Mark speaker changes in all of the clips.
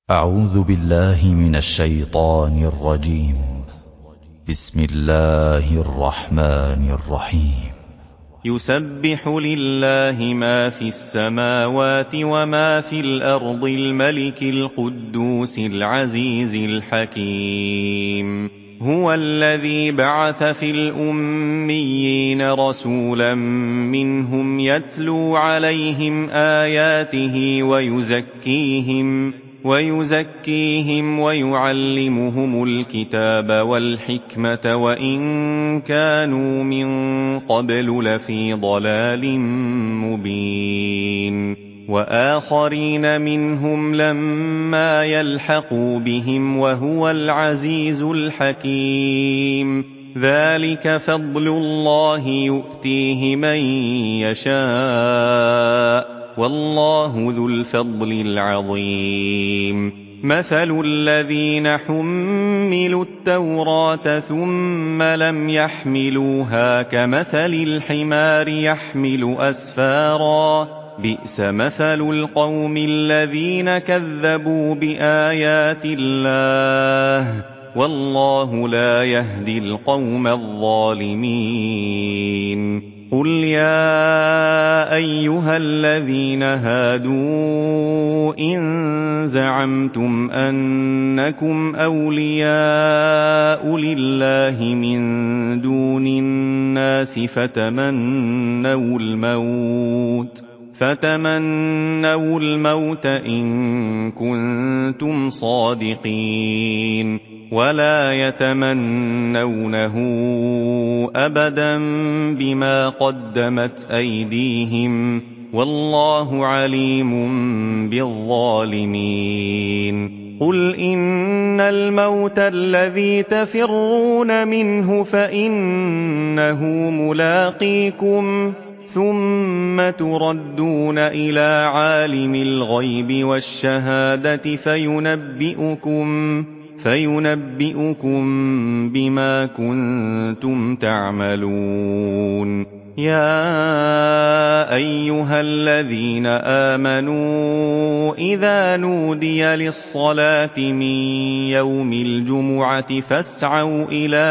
Speaker 1: أعوذ بالله من الشيطان الرجيم. بسم الله الرحمن الرحيم.
Speaker 2: يسبح لله ما في السماوات وما في الأرض الملك القدوس العزيز الحكيم. هو الذي بعث في الأميين رسولا منهم يتلو عليهم آياته ويزكيهم ويعلمهم الكتاب والحكمة وإن كانوا من قبل لفي ضلال مبين. وآخرين منهم لما يلحقوا بهم وهو العزيز الحكيم. ذلك فضل الله يؤتيه من يشاء والله ذو الفضل العظيم. مثل الذين حملوا التوراة ثم لم يحملوها كمثل الحمار يحمل أسفارا بئس مثل القوم الذين كذبوا بآيات الله والله لا يهدي القوم الظالمين. قل يا أيها الذين هادوا إن زعمتم أنكم أولياء لله من دون الناس فتمنوا الموت إن كنتم صادقين ولا يتمنونه أبدا بما قدمت أيديهم والله عليم بالظالمين. قل إن الموت الذي تفرون منه فإنه ملاقيكم ثم تردون إلى عالم الغيب والشهادة فينبئكم بما كنتم تعملون. يا أيها الذين آمنوا إذا نودي للصلاة من يوم الجمعة فاسعوا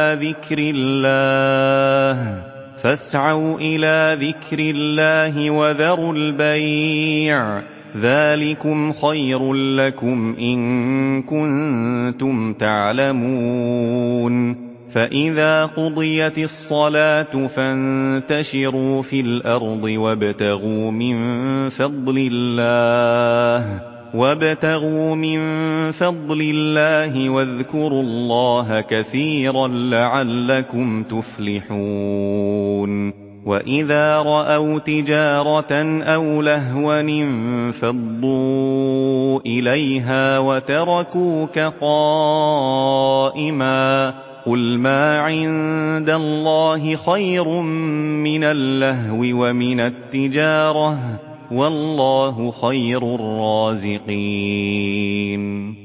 Speaker 2: إلى ذكر الله وذروا البيع ذلكم خير لكم إن كنتم تعلمون. فإذا قضيت الصلاة فانتشروا في الأرض وابتغوا من فضل الله واذكروا الله كثيرا لعلكم تفلحون. وإذا رأوا تجارة أو لهوا انفضوا إليها وتركوك قائما قل ما عند الله خير من اللهو ومن التجارة والله خير الرازقين.